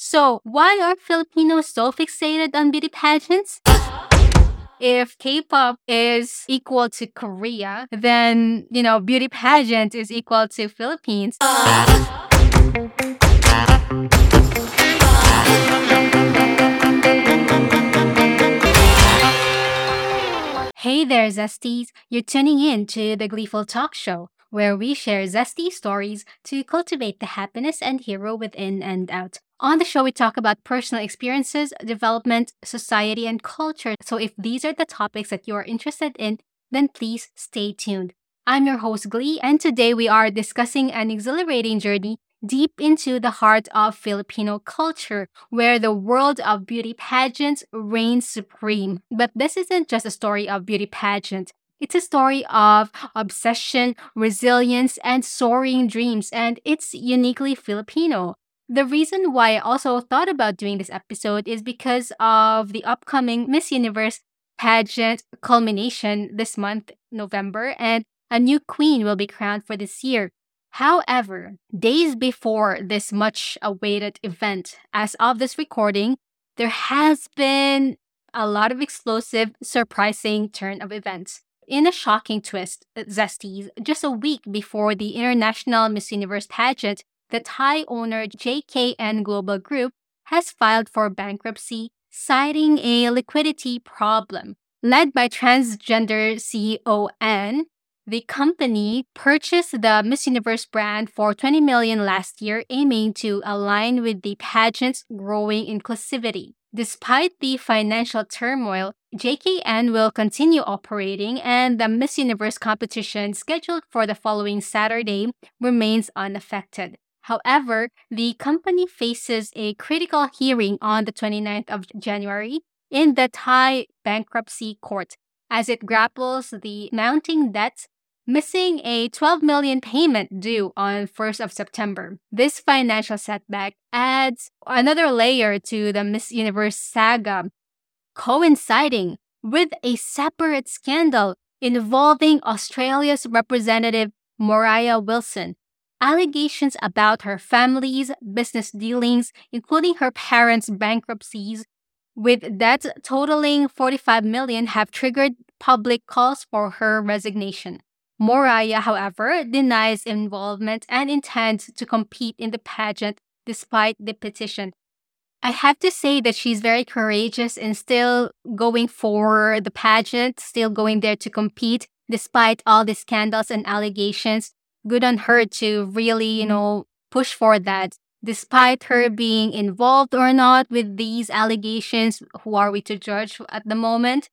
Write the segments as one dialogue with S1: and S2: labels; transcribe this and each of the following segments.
S1: So, why are Filipinos so fixated on beauty pageants? If K-pop is equal to Korea, then, beauty pageant is equal to Philippines. Hey there, Zesties! You're tuning in to the Gleeful Talk Show, where we share zesty stories to cultivate the happiness and hero within and out. On the show, we talk about personal experiences, development, society, and culture. So if these are the topics that you are interested in, then please stay tuned. I'm your host, Glee, and today we are discussing an exhilarating journey deep into the heart of Filipino culture, where the world of beauty pageants reigns supreme. But this isn't just a story of beauty pageant. It's a story of obsession, resilience, and soaring dreams, and it's uniquely Filipino. The reason why I also thought about doing this episode is because of the upcoming Miss Universe pageant culmination this month, November, and a new queen will be crowned for this year. However, days before this much awaited event, as of this recording, there has been a lot of explosive, surprising turn of events. In a shocking twist, Zesties, just a week before the International Miss Universe pageant, the Thai owner JKN Global Group has filed for bankruptcy, citing a liquidity problem. Led by transgender CEO Anne, the company purchased the Miss Universe brand for 20 million last year, aiming to align with the pageant's growing inclusivity. Despite the financial turmoil, JKN will continue operating, and the Miss Universe competition scheduled for the following Saturday remains unaffected. However, the company faces a critical hearing on the 29th of January in the Thai bankruptcy court as it grapples the mounting debts, missing a 12 million payment due on 1st of September. This financial setback adds another layer to the Miss Universe saga, coinciding with a separate scandal involving Australia's representative Moriah Wilson. Allegations about her family's business dealings, including her parents' bankruptcies, with debts totaling 45 million, have triggered public calls for her resignation. Moriah, however, denies involvement and intends to compete in the pageant despite the petition. I have to say that she's very courageous and still going for the pageant, still going there to compete despite all the scandals and allegations. Good on her to really, push for that. Despite her being involved or not with these allegations, who are we to judge at the moment?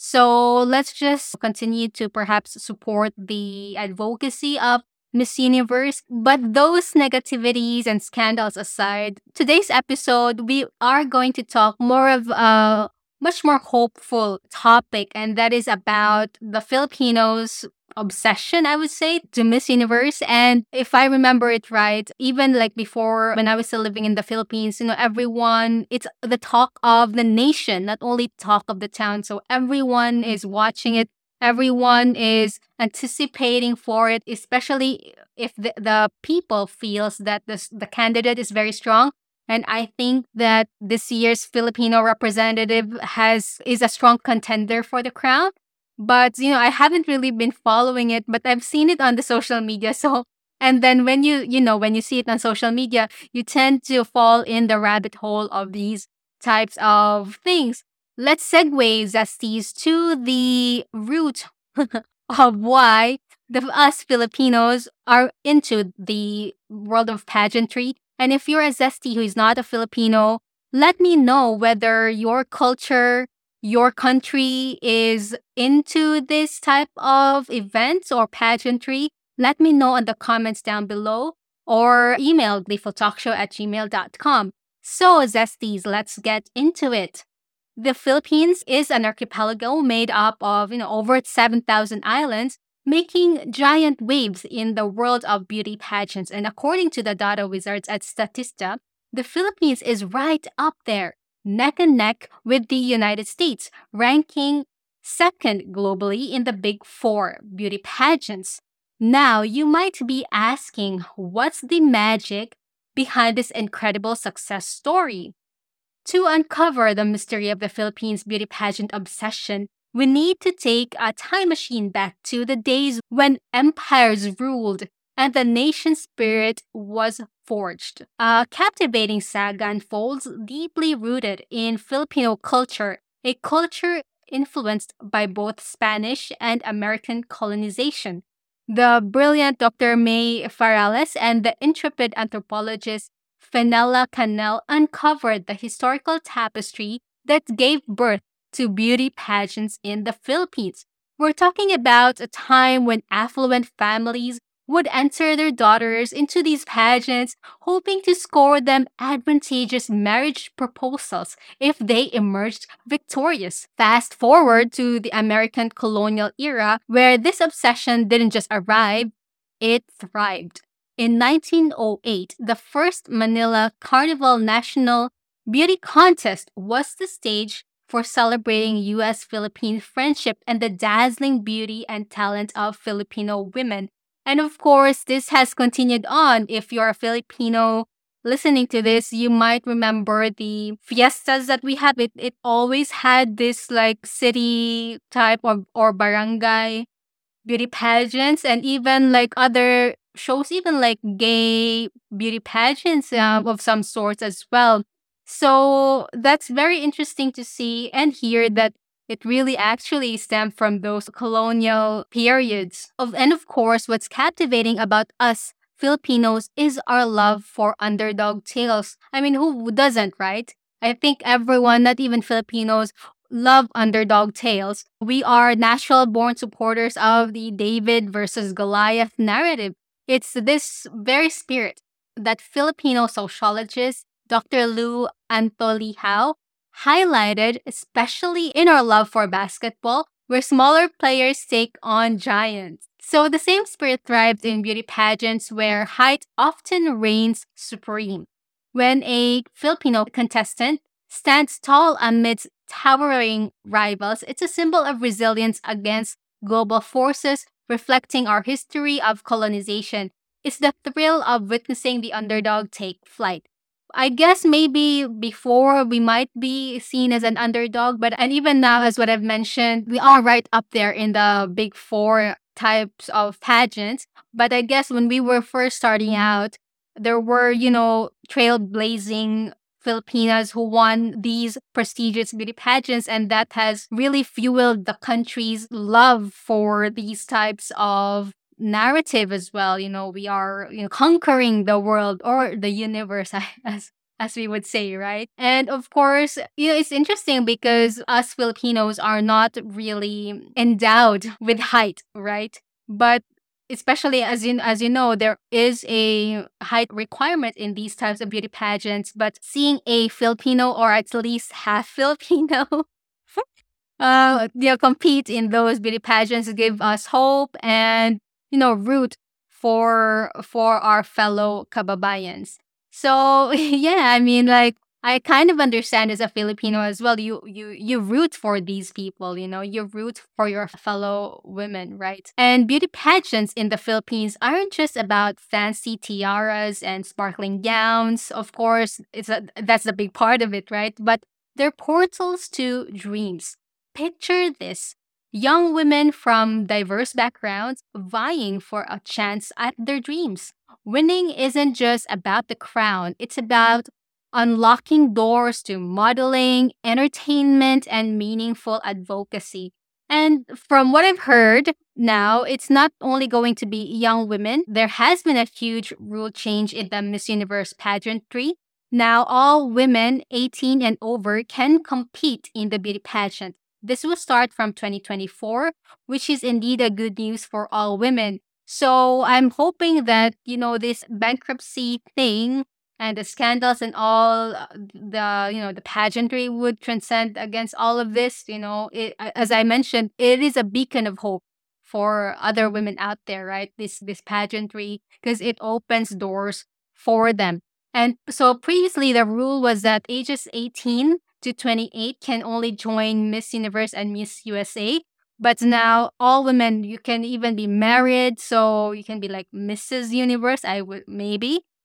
S1: So let's just continue to perhaps support the advocacy of Miss Universe. But those negativities and scandals aside, today's episode, we are going to talk more of a much more hopeful topic, and that is about the Filipinos' obsession, I would say, to Miss Universe. And if I remember it right, even like before when I was still living in the Philippines, everyone, it's the talk of the nation, not only talk of the town. So everyone is watching it. Everyone is anticipating for it, especially if the people feels that the candidate is very strong. And I think that this year's Filipino representative is a strong contender for the crown. But I haven't really been following it, but I've seen it on the social media. So, and then when when you see it on social media, you tend to fall in the rabbit hole of these types of things. Let's segue, Zesties, to the root of why us Filipinos are into the world of pageantry. And if you're a Zesty who is not a Filipino, let me know whether your culture, your country is into this type of events or pageantry. Let me know in the comments down below or email gleefultalkshow@gmail.com. So, Zesties, let's get into it. The Philippines is an archipelago made up of, over 7,000 islands, making giant waves in the world of beauty pageants. And according to the data wizards at Statista, the Philippines is right up there, neck and neck with the United States, ranking second globally in the big four beauty pageants. Now, you might be asking, what's the magic behind this incredible success story. To uncover the mystery of the Philippines beauty pageant obsession, we need to take a time machine back to the days when empires ruled and the nation spirit was forged. A captivating saga unfolds deeply rooted in Filipino culture, a culture influenced by both Spanish and American colonization. The brilliant Dr. May Farales and the intrepid anthropologist Fenella Canel uncovered the historical tapestry that gave birth to beauty pageants in the Philippines. We're talking about a time when affluent families would enter their daughters into these pageants, hoping to score them advantageous marriage proposals if they emerged victorious. Fast forward to the American colonial era, where this obsession didn't just arrive, it thrived. In 1908, the first Manila Carnival National Beauty Contest was the stage for celebrating US Philippine friendship and the dazzling beauty and talent of Filipino women. And of course, this has continued on. If you're a Filipino listening to this, you might remember the fiestas that we had. It always had this like city type or barangay beauty pageants and even like other shows, even like gay beauty pageants of some sorts as well. So that's very interesting to see and hear that it really actually stemmed from those colonial periods. And of course, what's captivating about us Filipinos is our love for underdog tales. I mean, who doesn't, right? I think everyone, not even Filipinos, love underdog tales. We are natural born supporters of the David versus Goliath narrative. It's this very spirit that Filipino sociologist Dr. Lou Antolihao highlighted, especially in our love for basketball, where smaller players take on giants. So the same spirit thrives in beauty pageants where height often reigns supreme. When a Filipino contestant stands tall amidst towering rivals, it's a symbol of resilience against global forces, reflecting our history of colonization. It's the thrill of witnessing the underdog take flight. I guess maybe before we might be seen as an underdog, but and even now, as what I've mentioned, we are right up there in the big four types of pageants. But I guess when we were first starting out, there were, trailblazing Filipinas who won these prestigious beauty pageants, and that has really fueled the country's love for these types of narrative as well. We are conquering the world or the universe, as we would say, right? And of course, it's interesting because us Filipinos are not really endowed with height, right? But especially as you know, there is a height requirement in these types of beauty pageants. But seeing a Filipino or at least half Filipino compete in those beauty pageants give us hope and root for our fellow kababayans. So yeah, I mean, like, I kind of understand as a Filipino as well. You root for these people, you root for your fellow women, right? And beauty pageants in the Philippines aren't just about fancy tiaras and sparkling gowns. Of course, that's the big part of it, right? But they're portals to dreams. Picture this: young women from diverse backgrounds vying for a chance at their dreams. Winning isn't just about the crown, it's about unlocking doors to modeling, entertainment, and meaningful advocacy. And from what I've heard now, it's not only going to be young women. There has been a huge rule change in the Miss Universe pageantry. Now, all women 18 and over can compete in the beauty pageant. This will start from 2024, which is indeed a good news for all women. So I'm hoping that, this bankruptcy thing and the scandals and all the pageantry would transcend against all of this. As I mentioned, it is a beacon of hope for other women out there, right? This pageantry, because it opens doors for them. And so previously the rule was that ages 18 to 28 can only join Miss Universe and Miss USA. But now all women, you can even be married, so you can be like Mrs. Universe, I would maybe.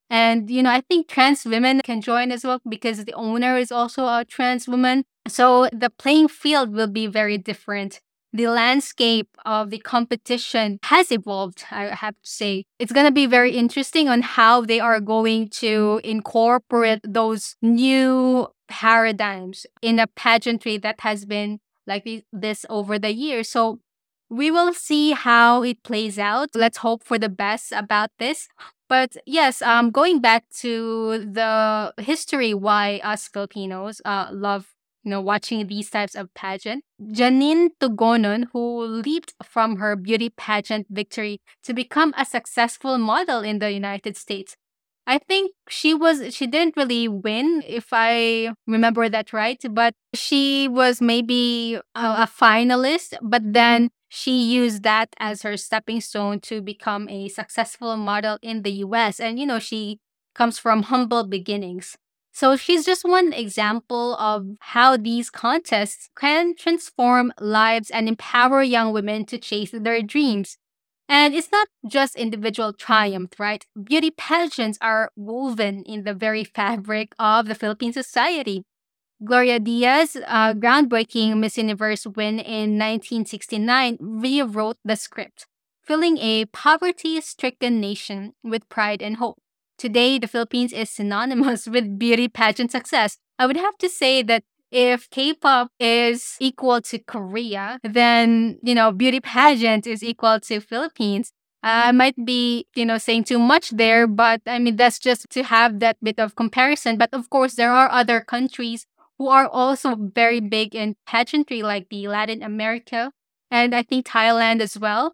S1: And, I think trans women can join as well because the owner is also a trans woman. So the playing field will be very different. The landscape of the competition has evolved, I have to say. It's going to be very interesting on how they are going to incorporate those new paradigms in a pageantry that has been like this over the years. So we will see how it plays out. Let's hope for the best about this. But yes, going back to the history why us Filipinos love watching these types of pageant. Janine Tugonon, who leaped from her beauty pageant victory to become a successful model in the United States. I think she didn't really win if I remember that right, but she was maybe a finalist, but then she used that as her stepping stone to become a successful model in the US. And she comes from humble beginnings. So she's just one example of how these contests can transform lives and empower young women to chase their dreams. And it's not just individual triumph, right? Beauty pageants are woven in the very fabric of the Philippine society. Gloria Diaz's groundbreaking Miss Universe win in 1969 rewrote the script, filling a poverty stricken nation with pride and hope. Today, the Philippines is synonymous with beauty pageant success. I would have to say that if K-pop is equal to Korea, then, beauty pageant is equal to Philippines. I might be, saying too much there, but I mean, that's just to have that bit of comparison. But of course, there are other countries who are also very big in pageantry, like the Latin America and I think Thailand as well.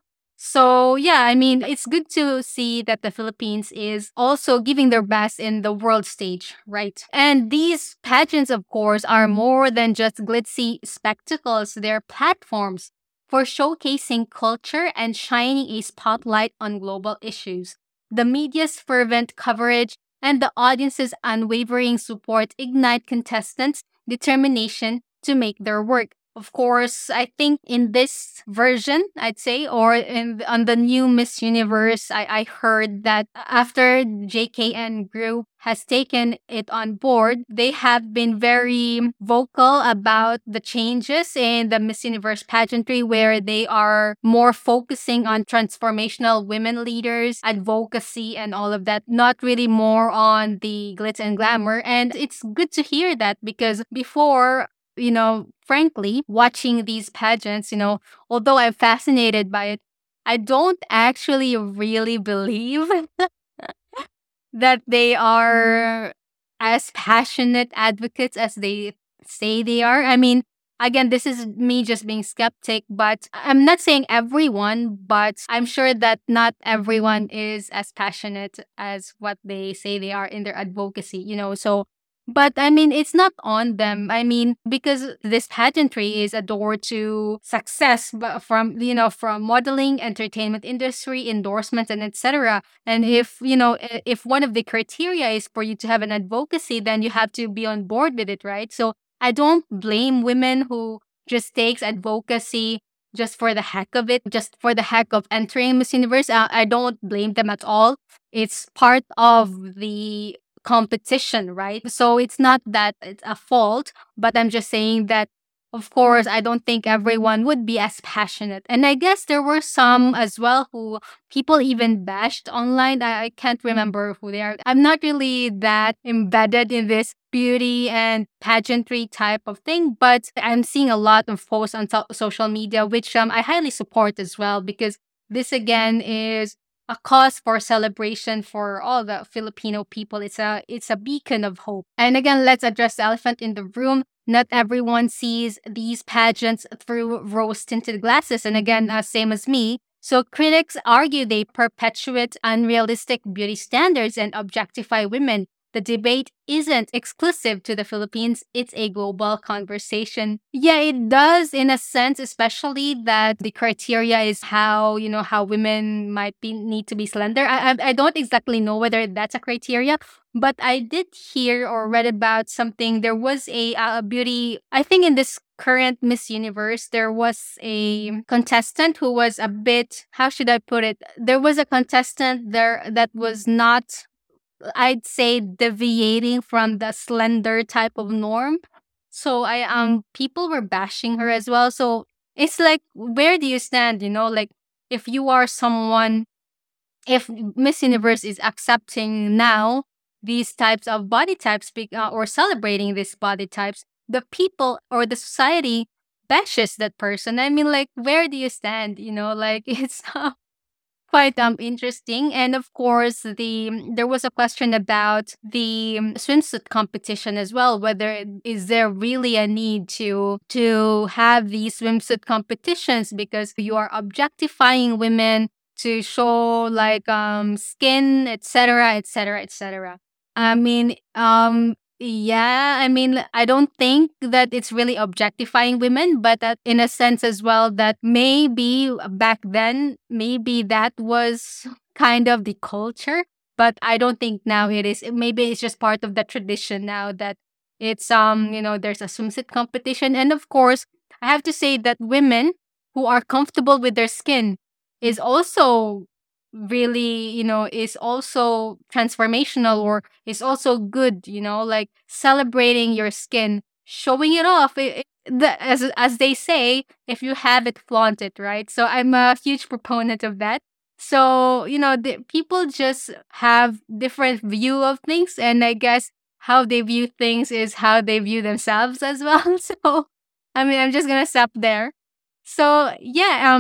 S1: So yeah, I mean, it's good to see that the Philippines is also giving their best in the world stage, right? And these pageants, of course, are more than just glitzy spectacles. They're platforms for showcasing culture and shining a spotlight on global issues. The media's fervent coverage and the audience's unwavering support ignite contestants' determination to make their work. Of course, I think in this version, I'd say, or on the new Miss Universe, I heard that after JKN Group has taken it on board, they have been very vocal about the changes in the Miss Universe pageantry, where they are more focusing on transformational women leaders, advocacy, and all of that, not really more on the glitz and glamour. And it's good to hear that because before, frankly, watching these pageants, although I'm fascinated by it, I don't actually really believe that they are as passionate advocates as they say they are. I mean, again, this is me just being skeptic, but I'm not saying everyone, but I'm sure that not everyone is as passionate as what they say they are in their advocacy, So but I mean, it's not on them. I mean, because this pageantry is a door to success, but from modeling, entertainment industry, endorsements, and etc. And if one of the criteria is for you to have an advocacy, then you have to be on board with it, right? So I don't blame women who just takes advocacy just for the heck of it, just for the heck of entering Miss Universe. I don't blame them at all. It's part of the competition, right? So it's not that it's a fault, but I'm just saying that, of course, I don't think everyone would be as passionate. And I guess there were some as well who people even bashed online. I can't remember who they are. I'm not really that embedded in this beauty and pageantry type of thing, but I'm seeing a lot of posts on social media, which I highly support as well, because this again is a cause for celebration for all the Filipino people. It's a beacon of hope. And again, let's address the elephant in the room. Not everyone sees these pageants through rose tinted glasses. And again, same as me. So critics argue they perpetuate unrealistic beauty standards and objectify women. The debate isn't exclusive to the Philippines, it's a global conversation. Yeah, it does in a sense, especially that the criteria is how women might need to be slender. I don't exactly know whether that's a criteria, but I did hear or read about something. There was a beauty, I think in this current Miss Universe, there was a contestant who was a bit, how should I put it? There was a contestant there that was not I'd say deviating from the slender type of norm. So I people were bashing her as well. So it's like, where do you stand? Like, if you are someone, if Miss Universe is accepting now these types of body types, or celebrating these body types, the people or the society bashes that person. I mean, like, where do you stand? Like, it's quite interesting. And of course, there was a question about the swimsuit competition as well, whether is there really a need to have these swimsuit competitions, because you are objectifying women to show like skin, etc., etc., etc. I mean, yeah, I mean, I don't think that it's really objectifying women, but that in a sense as well, that maybe back then, maybe that was kind of the culture, but I don't think now it is. Maybe it's just part of the tradition now that it's there's a swimsuit competition, and of course, I have to say that women who are comfortable with their skin is also really, is also transformational, or is also good, like celebrating your skin, showing it off. As they say, if you have it, flaunt it, right? So I'm a huge proponent of that. So, the people just have different view of things, and I guess how they view things is how they view themselves as well. So, I mean, I'm just gonna stop there. So yeah,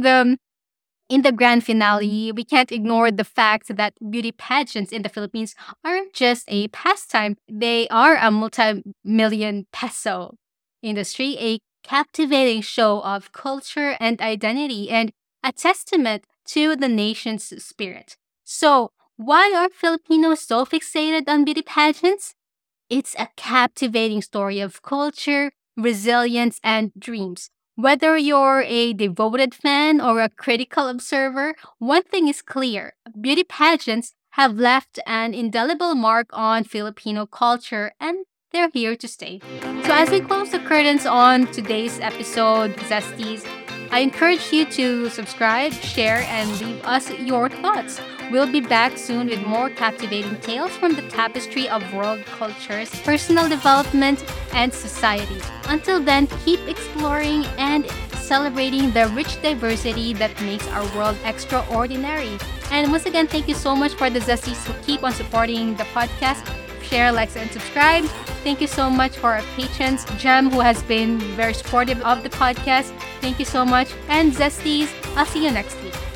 S1: in the grand finale, we can't ignore the fact that beauty pageants in the Philippines aren't just a pastime. They are a multi-million peso industry, a captivating show of culture and identity, and a testament to the nation's spirit. So, why are Filipinos so fixated on beauty pageants? It's a captivating story of culture, resilience, and dreams. Whether you're a devoted fan or a critical observer, one thing is clear: beauty pageants have left an indelible mark on Filipino culture, and they're here to stay. So, as we close the curtains on today's episode, Zesties, I encourage you to subscribe, share, and leave us your thoughts. We'll be back soon with more captivating tales from the tapestry of world cultures, personal development, and society. Until then, keep exploring and celebrating the rich diversity that makes our world extraordinary. And once again, thank you so much for the Zesties who keep on supporting the podcast. Share, like, and subscribe. Thank you so much for our patrons, Jem, who has been very supportive of the podcast. Thank you so much. And Zesties, I'll see you next week.